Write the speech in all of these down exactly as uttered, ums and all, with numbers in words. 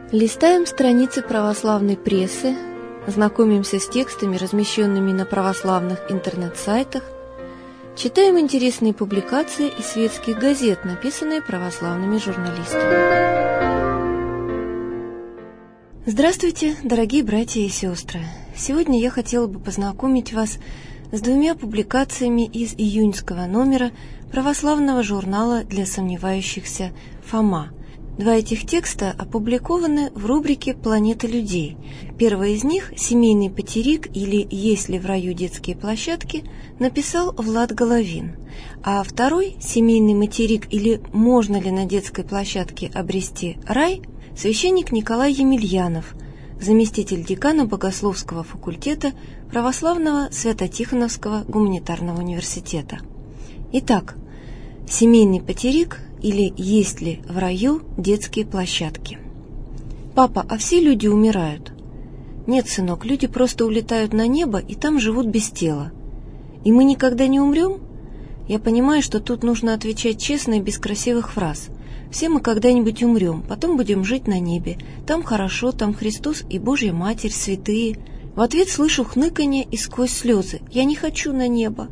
Листаем страницы православной прессы, знакомимся с текстами, размещенными на православных интернет-сайтах, читаем интересные публикации из светских газет, написанные православными журналистами. Здравствуйте, дорогие братья и сестры! Сегодня я хотела бы познакомить вас с двумя публикациями из июньского номера православного журнала для сомневающихся «Фома». Два этих текста опубликованы в рубрике «Планета людей». Первый из них «Семейный патерик» или «Есть ли в раю детские площадки» написал Влад Головин, а второй «Семейный материк» или «Можно ли на детской площадке обрести рай» священник Николай Емельянов, заместитель декана Богословского факультета Православного Свято-Тихоновского гуманитарного университета. Итак, «Семейный патерик» или «Есть ли в раю детские площадки». «Папа, а все люди умирают?» «Нет, сынок, люди просто улетают на небо и там живут без тела. И мы никогда не умрем?» Я понимаю, что тут нужно отвечать честно и без красивых фраз. Все мы когда-нибудь умрем, потом будем жить на небе. Там хорошо, там Христос и Божья Матерь, святые. В ответ слышу хныканье и сквозь слезы: «Я не хочу на небо».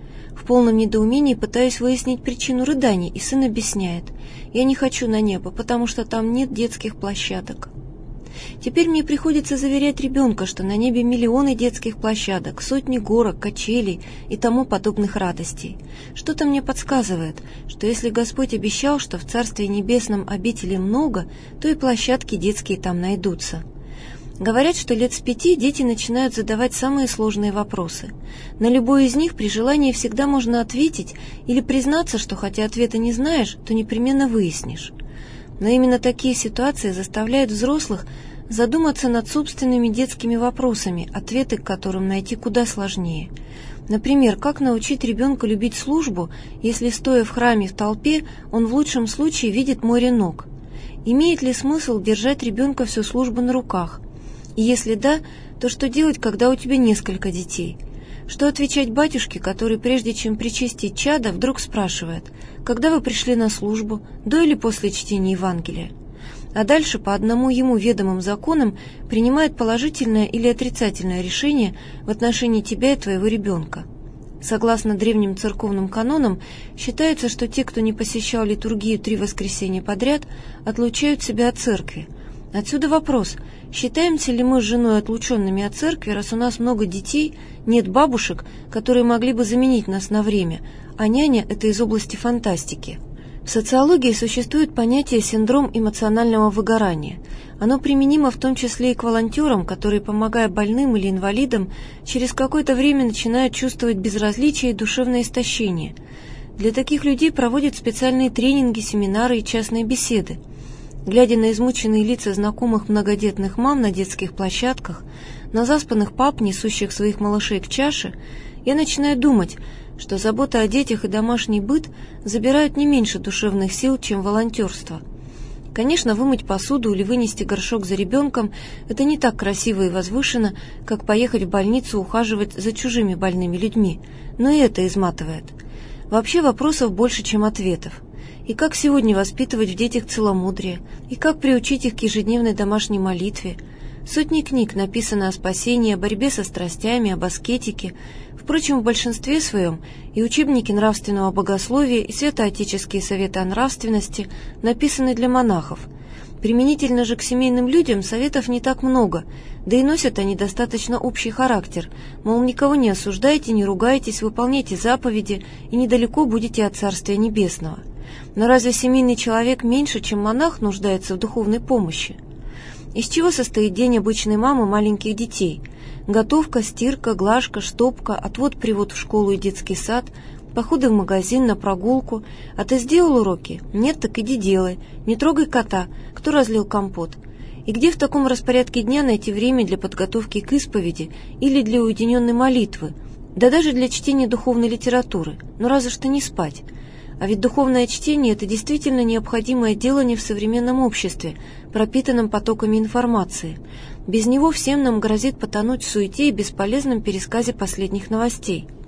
В полном недоумении пытаюсь выяснить причину рыданий, и сын объясняет: «Я не хочу на небо, потому что там нет детских площадок». Теперь мне приходится заверять ребенка, что на небе миллионы детских площадок, сотни горок, качелей и тому подобных радостей. Что-то мне подсказывает, что если Господь обещал, что в Царстве Небесном обителей много, то и площадки детские там найдутся. Говорят, что лет с пяти дети начинают задавать самые сложные вопросы. На любой из них при желании всегда можно ответить или признаться, что хотя ответа не знаешь, то непременно выяснишь. Но именно такие ситуации заставляют взрослых задуматься над собственными детскими вопросами, ответы к которым найти куда сложнее. Например, как научить ребенка любить службу, если, стоя в храме в толпе, он в лучшем случае видит море ног? Имеет ли смысл держать ребенка всю службу на руках? И если да, то что делать, когда у тебя несколько детей? Что отвечать батюшке, который, прежде чем причастить чадо, вдруг спрашивает: «Когда вы пришли на службу, до или после чтения Евангелия?» А дальше по одному ему ведомым законам принимает положительное или отрицательное решение в отношении тебя и твоего ребенка. Согласно древним церковным канонам, считается, что те, кто не посещал литургию три воскресенья подряд, отлучают себя от церкви. Отсюда вопрос: считаемся ли мы с женой отлученными от церкви, раз у нас много детей, нет бабушек, которые могли бы заменить нас на время, а няня – это из области фантастики? В социологии существует понятие «синдром эмоционального выгорания». Оно применимо в том числе и к волонтерам, которые, помогая больным или инвалидам, через какое-то время начинают чувствовать безразличие и душевное истощение. Для таких людей проводят специальные тренинги, семинары и частные беседы. Глядя на измученные лица знакомых многодетных мам на детских площадках, на заспанных пап, несущих своих малышей к чаше, я начинаю думать, что забота о детях и домашний быт забирают не меньше душевных сил, чем волонтерство. Конечно, вымыть посуду или вынести горшок за ребенком – это не так красиво и возвышенно, как поехать в больницу ухаживать за чужими больными людьми, но и это изматывает. Вообще вопросов больше, чем ответов. И как сегодня воспитывать в детях целомудрие, и как приучить их к ежедневной домашней молитве. Сотни книг написано о спасении, о борьбе со страстями, об аскетике. Впрочем, в большинстве своем и учебники нравственного богословия, и святоотеческие советы о нравственности написаны для монахов. Применительно же к семейным людям советов не так много, да и носят они достаточно общий характер, мол, никого не осуждайте, не ругайтесь, выполняйте заповеди, и недалеко будете от Царствия Небесного. Но разве семейный человек меньше, чем монах, нуждается в духовной помощи? Из чего состоит день обычной мамы маленьких детей? Готовка, стирка, глажка, штопка, отвод-привод в школу и детский сад, походы в магазин, на прогулку. А ты сделал уроки? Нет, так иди делай. Не трогай кота. Кто разлил компот? И где в таком распорядке дня найти время для подготовки к исповеди или для уединенной молитвы? Да даже для чтения духовной литературы. Ну разве что не спать. А ведь духовное чтение – это действительно необходимое делание в современном обществе, пропитанном потоками информации. Без него всем нам грозит потонуть в суете и бесполезном пересказе последних новостей.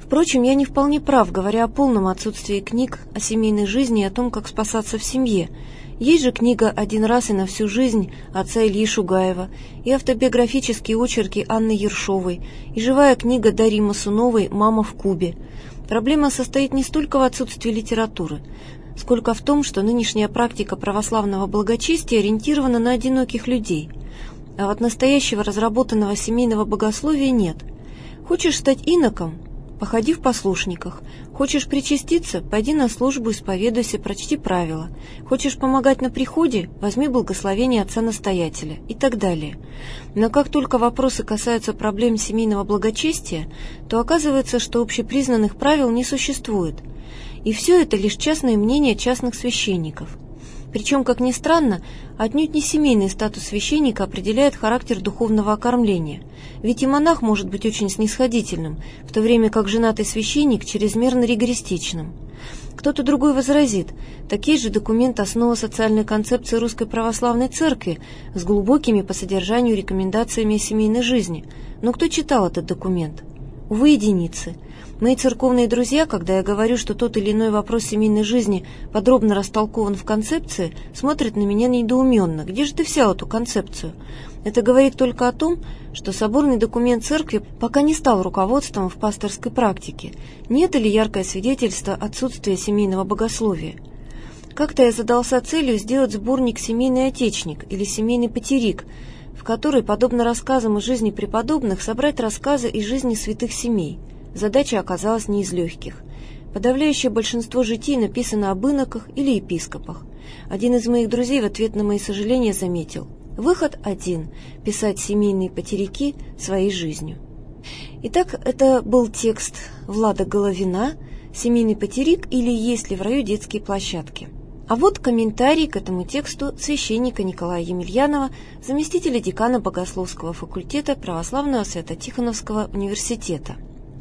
Впрочем, я не вполне прав, говоря о полном отсутствии книг о семейной жизни и о том, как спасаться в семье. Есть же книга «Один раз и на всю жизнь» отца Ильи Шугаева, и автобиографические очерки Анны Ершовой, и живая книга Дарьи Масуновой «Мама в Кубе». Проблема состоит не столько в отсутствии литературы, сколько в том, что нынешняя практика православного благочестия ориентирована на одиноких людей, а вот настоящего разработанного семейного богословия нет. Хочешь стать иноком? Походи в послушниках. Хочешь причаститься? Пойди на службу, исповедуйся, прочти правила. Хочешь помогать на приходе? Возьми благословение отца-настоятеля и так далее. Но как только вопросы касаются проблем семейного благочестия, то оказывается, что общепризнанных правил не существует. И все это лишь частное мнение частных священников. Причем, как ни странно, отнюдь не семейный статус священника определяет характер духовного окормления, ведь и монах может быть очень снисходительным, в то время как женатый священник чрезмерно ригористичным. Кто-то другой возразит, так есть же документ «Основа социальной концепции Русской Православной Церкви» с глубокими по содержанию рекомендациями о семейной жизни. Но кто читал этот документ? Увы, единицы. Мои церковные друзья, когда я говорю, что тот или иной вопрос семейной жизни подробно растолкован в концепции, смотрят на меня недоуменно. Где же ты взял эту концепцию? Это говорит только о том, что соборный документ церкви пока не стал руководством в пасторской практике. Нет или яркое свидетельство отсутствия семейного богословия. Как-то я задался целью сделать сборник «Семейный отечник» или «Семейный потерик», в который, подобно рассказам из жизни преподобных, собрать рассказы из жизни святых семей. Задача оказалась не из легких. Подавляющее большинство житий написано об иноках или епископах. Один из моих друзей в ответ на мои сожаления заметил: выход один – писать семейные потеряки своей жизнью. Итак, это был текст Влада Головина «Семейный потерик» или «Есть ли в раю детские площадки?». А вот комментарий к этому тексту священника Николая Емельянова, заместителя декана Богословского факультета Православного Свято-Тихоновского университета.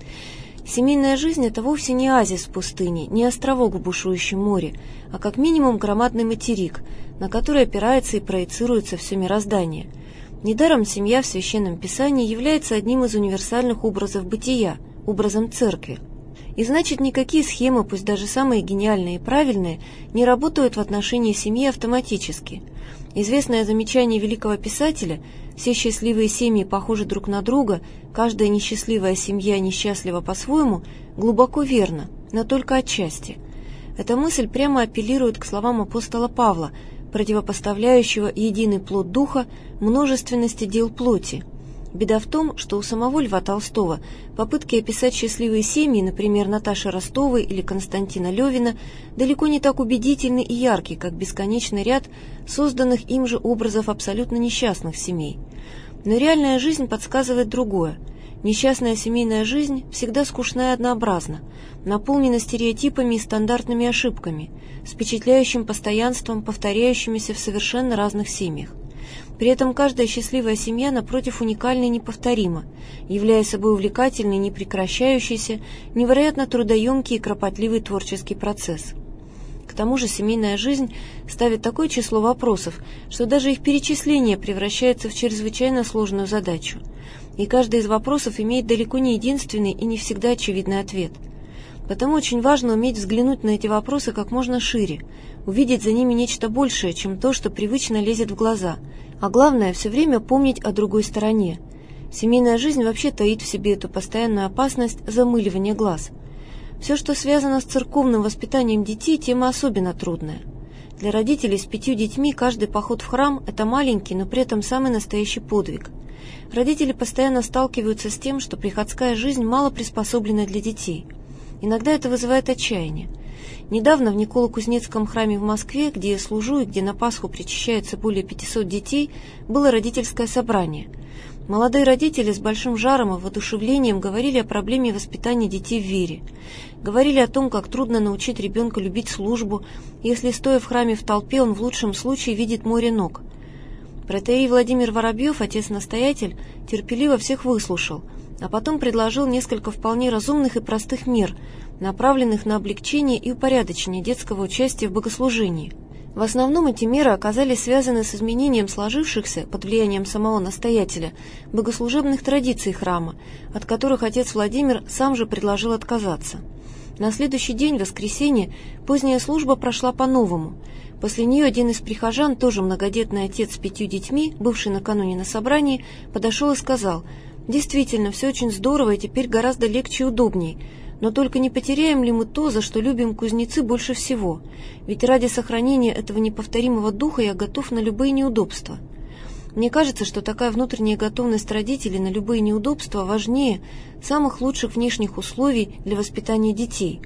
Семейная жизнь – это вовсе не оазис в пустыне, не островок в бушующем море, а как минимум громадный материк, на который опирается и проецируется все мироздание. Недаром семья в Священном Писании является одним из универсальных образов бытия, образом церкви. И значит, никакие схемы, пусть даже самые гениальные и правильные, не работают в отношении семьи автоматически. Известное замечание великого писателя «Все счастливые семьи похожи друг на друга, каждая несчастливая семья несчастлива по-своему» глубоко верно, но только отчасти. Эта мысль прямо апеллирует к словам апостола Павла, противопоставляющего единый плод духа множественности дел плоти. Беда в том, что у самого Льва Толстого попытки описать счастливые семьи, например, Наташи Ростовой или Константина Левина, далеко не так убедительны и ярки, как бесконечный ряд созданных им же образов абсолютно несчастных семей. Но реальная жизнь подсказывает другое. Несчастная семейная жизнь всегда скучна и однообразна, наполнена стереотипами и стандартными ошибками, с впечатляющим постоянством, повторяющимися в совершенно разных семьях. При этом каждая счастливая семья, напротив, уникальна и неповторима, являя собой увлекательный, непрекращающийся, невероятно трудоемкий и кропотливый творческий процесс. К тому же семейная жизнь ставит такое число вопросов, что даже их перечисление превращается в чрезвычайно сложную задачу. И каждый из вопросов имеет далеко не единственный и не всегда очевидный ответ. Потому очень важно уметь взглянуть на эти вопросы как можно шире, увидеть за ними нечто большее, чем то, что привычно лезет в глаза, а главное, все время помнить о другой стороне. Семейная жизнь вообще таит в себе эту постоянную опасность замыливания глаз. Все, что связано с церковным воспитанием детей, тема особенно трудная. Для родителей с пятью детьми каждый поход в храм – это маленький, но при этом самый настоящий подвиг. Родители постоянно сталкиваются с тем, что приходская жизнь мало приспособлена для детей. Иногда это вызывает отчаяние. Недавно в Николо-Кузнецком храме в Москве, где я служу и где на Пасху причащается более пятисот детей, было родительское собрание. Молодые родители с большим жаром и воодушевлением говорили о проблеме воспитания детей в вере. Говорили о том, как трудно научить ребенка любить службу, если, стоя в храме в толпе, он в лучшем случае видит море ног. Протоиерей Владимир Воробьев, отец-настоятель, терпеливо всех выслушал, а потом предложил несколько вполне разумных и простых мер, направленных на облегчение и упорядочение детского участия в богослужении. В основном эти меры оказались связаны с изменением сложившихся, под влиянием самого настоятеля, богослужебных традиций храма, от которых отец Владимир сам же предложил отказаться. На следующий день, воскресенье, поздняя служба прошла по-новому. После нее один из прихожан, тоже многодетный отец с пятью детьми, бывший накануне на собрании, подошел и сказал: «Действительно, все очень здорово и теперь гораздо легче и удобней. Но только не потеряем ли мы то, за что любим кузнецы больше всего? Ведь ради сохранения этого неповторимого духа я готов на любые неудобства». Мне кажется, что такая внутренняя готовность родителей на любые неудобства важнее самых лучших внешних условий для воспитания детей.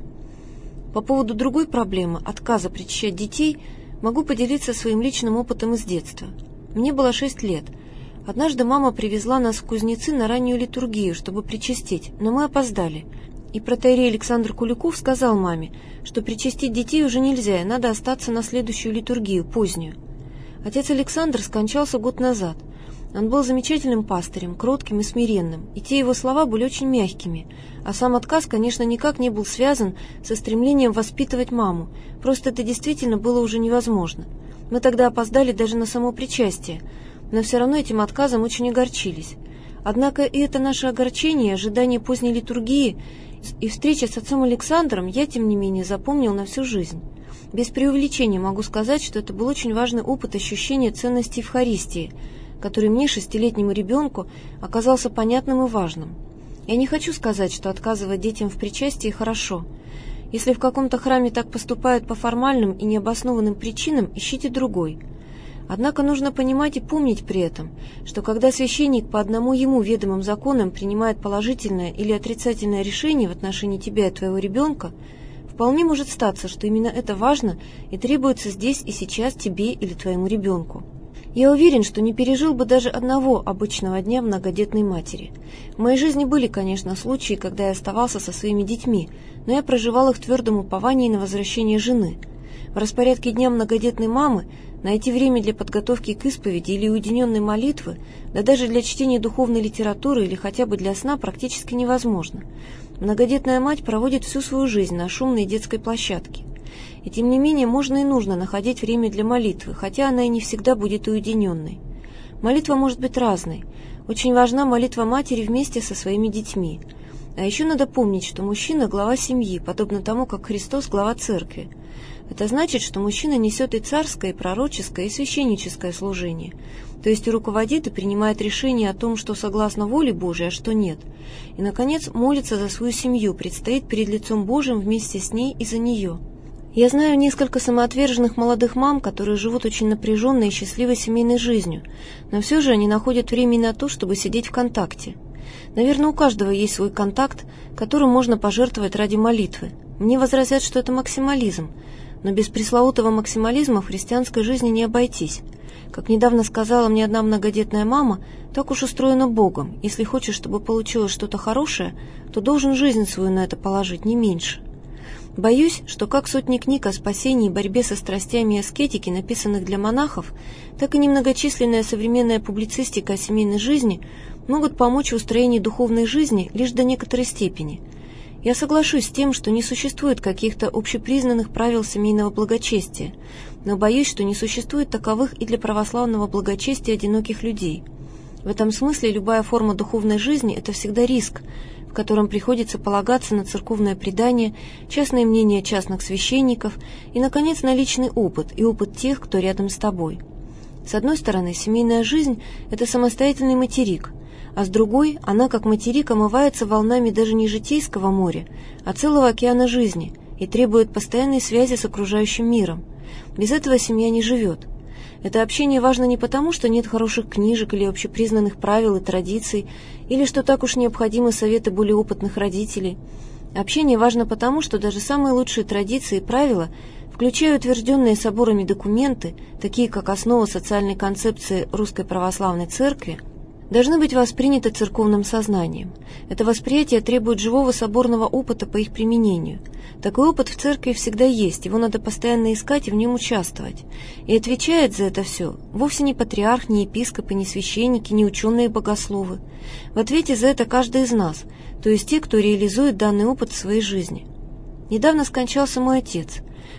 По поводу другой проблемы – отказа причащать детей – могу поделиться своим личным опытом из детства. Мне было шесть лет. Однажды мама привезла нас в Кузнецы на раннюю литургию, чтобы причастить, но мы опоздали. И протоиерей Александр Куликов сказал маме, что причастить детей уже нельзя, и надо остаться на следующую литургию, позднюю. Отец Александр скончался год назад. Он был замечательным пастырем, кротким и смиренным, и те его слова были очень мягкими, а сам отказ, конечно, никак не был связан со стремлением воспитывать маму, просто это действительно было уже невозможно. Мы тогда опоздали даже на само причастие, но все равно этим отказом очень огорчились. Однако и это наше огорчение, ожидание поздней литургии и встреча с отцом Александром я, тем не менее, запомнил на всю жизнь. Без преувеличения могу сказать, что это был очень важный опыт ощущения ценности Евхаристии, который мне, шестилетнему ребенку, оказался понятным и важным. Я не хочу сказать, что отказывать детям в причастии хорошо. Если в каком-то храме так поступают по формальным и необоснованным причинам, ищите другой. Однако нужно понимать и помнить при этом, что когда священник по одному ему ведомым законам принимает положительное или отрицательное решение в отношении тебя и твоего ребенка, вполне может статься, что именно это важно и требуется здесь и сейчас тебе или твоему ребенку. Я уверен, что не пережил бы даже одного обычного дня многодетной матери. В моей жизни были, конечно, случаи, когда я оставался со своими детьми, но я проживал их в твердом уповании на возвращение жены. В распорядке дня многодетной мамы найти время для подготовки к исповеди или уединенной молитвы, да даже для чтения духовной литературы или хотя бы для сна практически невозможно. Многодетная мать проводит всю свою жизнь на шумной детской площадке. И тем не менее можно и нужно находить время для молитвы, хотя она и не всегда будет уединенной. Молитва может быть разной. Очень важна молитва матери вместе со своими детьми. А еще надо помнить, что мужчина – глава семьи, подобно тому, как Христос – глава церкви. Это значит, что мужчина несет и царское, и пророческое, и священническое служение, то есть и руководит и принимает решение о том, что согласно воле Божией, а что нет. И, наконец, молится за свою семью, предстоит перед лицом Божьим вместе с ней и за нее. Я знаю несколько самоотверженных молодых мам, которые живут очень напряженной и счастливой семейной жизнью, но все же они находят время на то, чтобы сидеть в контакте. Наверное, у каждого есть свой контакт, которым можно пожертвовать ради молитвы. Мне возразят, что это максимализм, но без пресловутого максимализма в христианской жизни не обойтись. Как недавно сказала мне одна многодетная мама, так уж устроено Богом. Если хочешь, чтобы получилось что-то хорошее, то должен жизнь свою на это положить, не меньше. Боюсь, что как сотни книг о спасении и борьбе со страстями и аскетики, написанных для монахов, так и немногочисленная современная публицистика о семейной жизни могут помочь в устроении духовной жизни лишь до некоторой степени. Я соглашусь с тем, что не существует каких-то общепризнанных правил семейного благочестия, но боюсь, что не существует таковых и для православного благочестия одиноких людей. В этом смысле любая форма духовной жизни – это всегда риск, в котором приходится полагаться на церковное предание, частное мнение частных священников и, наконец, на личный опыт и опыт тех, кто рядом с тобой. С одной стороны, семейная жизнь – это самостоятельный материк, а с другой, она, как материк, омывается волнами даже не житейского моря, а целого океана жизни и требует постоянной связи с окружающим миром. Без этого семья не живет. Это общение важно не потому, что нет хороших книжек или общепризнанных правил и традиций, или что так уж необходимы советы более опытных родителей. Общение важно потому, что даже самые лучшие традиции и правила, включая утвержденные соборами документы, такие как основа социальной концепции Русской Православной Церкви, должны быть восприняты церковным сознанием. Это восприятие требует живого соборного опыта по их применению. Такой опыт в церкви всегда есть, его надо постоянно искать и в нем участвовать. И отвечает за это все вовсе не патриарх, не епископы, не священники, не ученые-богословы. В ответе за это каждый из нас, то есть те, кто реализует данный опыт в своей жизни. Недавно скончался мой отец.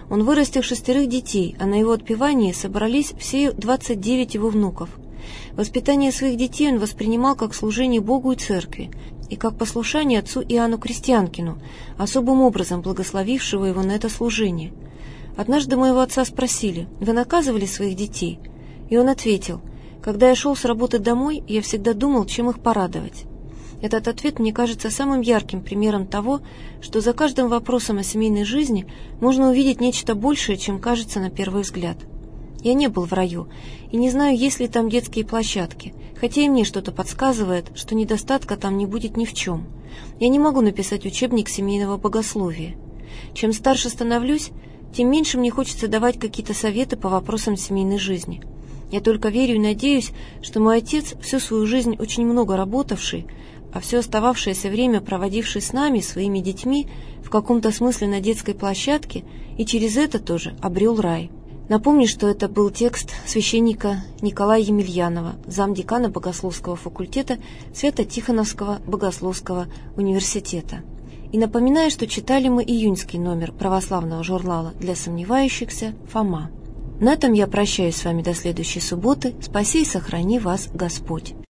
Он вырастил шестерых детей, а на его отпевании собрались все двадцать девять его внуков. Воспитание своих детей он воспринимал как служение Богу и Церкви, и как послушание отцу Иоанну Крестьянкину, особым образом благословившего его на это служение. Однажды моего отца спросили: «Вы наказывали своих детей?» И он ответил: «Когда я шел с работы домой, я всегда думал, чем их порадовать». Этот ответ мне кажется самым ярким примером того, что за каждым вопросом о семейной жизни можно увидеть нечто большее, чем кажется на первый взгляд. Я не был в раю и не знаю, есть ли там детские площадки, хотя и мне что-то подсказывает, что недостатка там не будет ни в чем. Я не могу написать учебник семейного богословия. Чем старше становлюсь, тем меньше мне хочется давать какие-то советы по вопросам семейной жизни. Я только верю и надеюсь, что мой отец, всю свою жизнь очень много работавший, а все остававшееся время проводивший с нами, своими детьми, в каком-то смысле на детской площадке, и через это тоже обрел рай. Напомню, что это был текст священника Николая Емельянова, замдекана Богословского факультета Свято-Тихоновского Богословского университета. И напоминаю, что читали мы июньский номер православного журнала для сомневающихся «Фома». На этом я прощаюсь с вами до следующей субботы. Спаси и сохрани вас Господь.